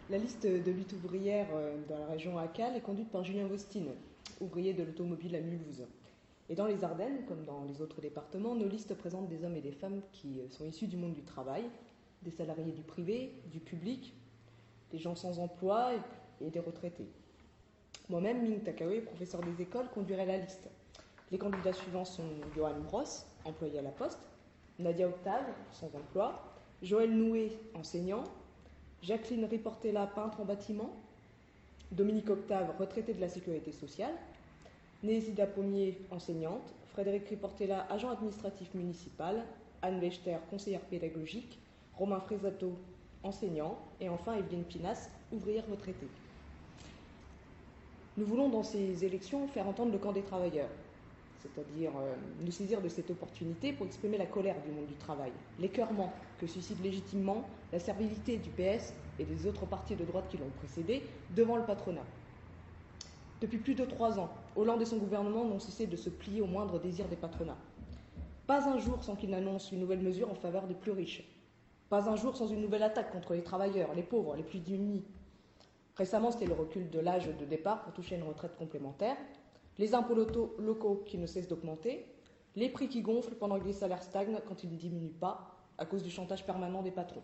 La liste de lutte ouvrière dans la région ACAL est conduite par Julien Vostine, ouvrier de l'automobile à Mulhouse. Et dans les Ardennes, comme dans les autres départements, nos listes présentent des hommes et des femmes qui sont issus du monde du travail, des salariés du privé, du public, des gens sans emploi et des retraités. Moi-même, Ming Takawe, professeur des écoles, conduirai la liste. Les candidats suivants sont Johan Bross, employé à la Poste, Nadia Octave, sans emploi, Joël Noué, enseignant, Jacqueline Riportella, peintre en bâtiment, Dominique Octave, retraité de la sécurité sociale, Nézida Pommier, enseignante, Frédéric Riportella, agent administratif municipal, Anne Wechter, conseillère pédagogique, Romain Frésato, enseignant, et enfin Evelyne Pinas, ouvrière retraitée. Nous voulons dans ces élections faire entendre le camp des travailleurs, c'est-à-dire nous saisir de cette opportunité pour exprimer la colère du monde du travail, l'écœurement que suscite légitimement la servilité du PS et des autres partis de droite qui l'ont précédé devant le patronat. Depuis plus de 3 ans, Hollande et son gouvernement n'ont cessé de se plier au moindre désir des patronats. Pas un jour sans qu'il n'annonce une nouvelle mesure en faveur des plus riches. Pas un jour sans une nouvelle attaque contre les travailleurs, les pauvres, les plus démunis. Récemment, c'était le recul de l'âge de départ pour toucher une retraite complémentaire, les impôts locaux qui ne cessent d'augmenter, les prix qui gonflent pendant que les salaires stagnent quand ils ne diminuent pas à cause du chantage permanent des patrons.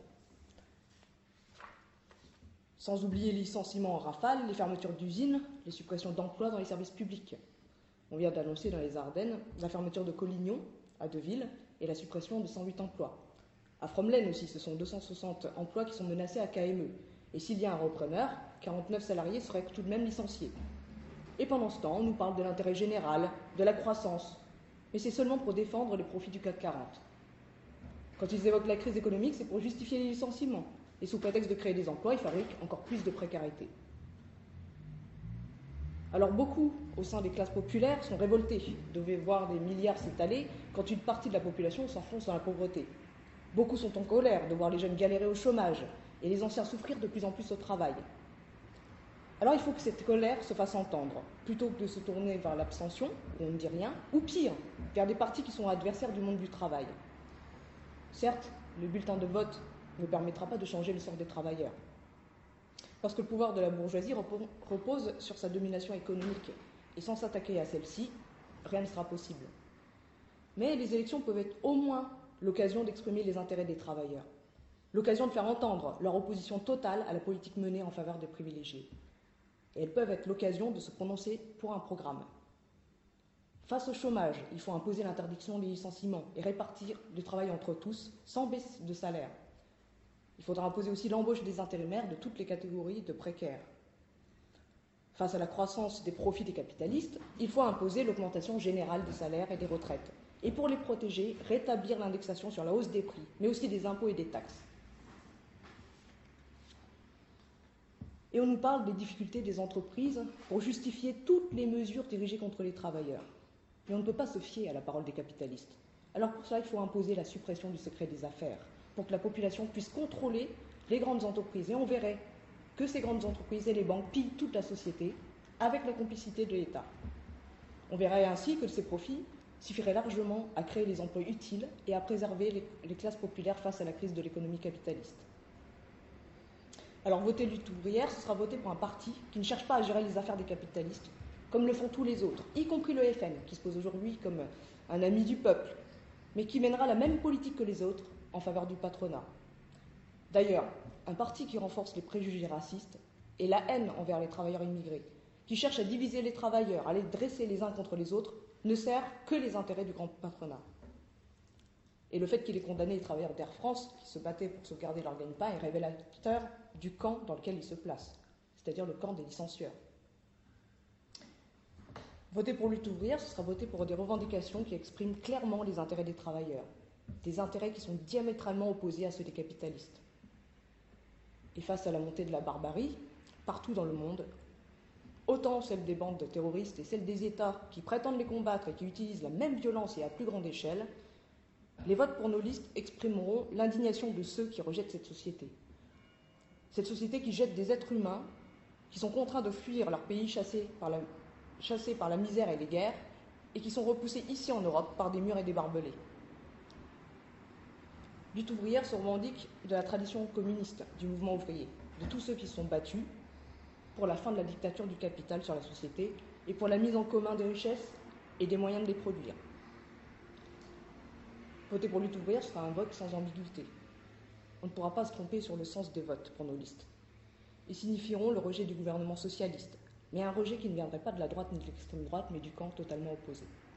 Sans oublier les licenciements en rafale, les fermetures d'usines, les suppressions d'emplois dans les services publics. On vient d'annoncer dans les Ardennes la fermeture de Collignon, à Deville, et la suppression de 108 emplois. À Fromelaine aussi, ce sont 260 emplois qui sont menacés à KME. Et s'il y a un repreneur, 49 salariés seraient tout de même licenciés. Et pendant ce temps, on nous parle de l'intérêt général, de la croissance. Mais c'est seulement pour défendre les profits du CAC 40. Quand ils évoquent la crise économique, c'est pour justifier les licenciements. Et sous prétexte de créer des emplois, ils fabriquent encore plus de précarité. Alors beaucoup, au sein des classes populaires, sont révoltés de voir des milliards s'étaler quand une partie de la population s'enfonce dans la pauvreté. Beaucoup sont en colère de voir les jeunes galérer au chômage et les anciens souffrir de plus en plus au travail. Alors il faut que cette colère se fasse entendre, plutôt que de se tourner vers l'abstention, où on ne dit rien, ou pire, vers des partis qui sont adversaires du monde du travail. Certes, le bulletin de vote ne permettra pas de changer le sort des travailleurs, parce que le pouvoir de la bourgeoisie repose sur sa domination économique, et sans s'attaquer à celle-ci, rien ne sera possible. Mais les élections peuvent être au moins l'occasion d'exprimer les intérêts des travailleurs, l'occasion de faire entendre leur opposition totale à la politique menée en faveur des privilégiés. Et elles peuvent être l'occasion de se prononcer pour un programme. Face au chômage, il faut imposer l'interdiction des licenciements et répartir le travail entre tous, sans baisse de salaire. Il faudra imposer aussi l'embauche des intérimaires de toutes les catégories de précaires. Face à la croissance des profits des capitalistes, il faut imposer l'augmentation générale des salaires et des retraites. Et pour les protéger, rétablir l'indexation sur la hausse des prix, mais aussi des impôts et des taxes. Et on nous parle des difficultés des entreprises pour justifier toutes les mesures dirigées contre les travailleurs. Mais on ne peut pas se fier à la parole des capitalistes. Alors pour ça, il faut imposer la suppression du secret des affaires, pour que la population puisse contrôler les grandes entreprises. Et on verrait que ces grandes entreprises et les banques pillent toute la société avec la complicité de l'État. On verrait ainsi que ces profits suffiraient largement à créer les emplois utiles et à préserver les classes populaires face à la crise de l'économie capitaliste. Alors voter lutte ouvrière, ce sera voter pour un parti qui ne cherche pas à gérer les affaires des capitalistes, comme le font tous les autres, y compris le FN, qui se pose aujourd'hui comme un ami du peuple, mais qui mènera la même politique que les autres en faveur du patronat. D'ailleurs, un parti qui renforce les préjugés racistes et la haine envers les travailleurs immigrés, qui cherche à diviser les travailleurs, à les dresser les uns contre les autres, ne sert que les intérêts du grand patronat. Et le fait qu'il ait condamné les travailleurs d'Air France, qui se battaient pour sauvegarder leur gagne-pain, est révélateur du camp dans lequel ils se placent, c'est-à-dire le camp des licencieurs. Voter pour lutte ouvrière, ce sera voter pour des revendications qui expriment clairement les intérêts des travailleurs, des intérêts qui sont diamétralement opposés à ceux des capitalistes. Et face à la montée de la barbarie, partout dans le monde, autant celle des bandes terroristes et celle des États qui prétendent les combattre et qui utilisent la même violence et à plus grande échelle, les votes pour nos listes exprimeront l'indignation de ceux qui rejettent cette société. Cette société qui jette des êtres humains qui sont contraints de fuir leur pays chassés par la misère et les guerres et qui sont repoussés ici en Europe par des murs et des barbelés. Lutte ouvrière se revendique de la tradition communiste du mouvement ouvrier. de tous ceux qui se sont battus pour la fin de la dictature du capital sur la société et pour la mise en commun des richesses et des moyens de les produire. Voter pour Lutte ouvrière sera un vote sans ambiguïté. On ne pourra pas se tromper sur le sens des votes pour nos listes. Ils signifieront le rejet du gouvernement socialiste, mais un rejet qui ne viendrait pas de la droite ni de l'extrême droite, mais du camp totalement opposé.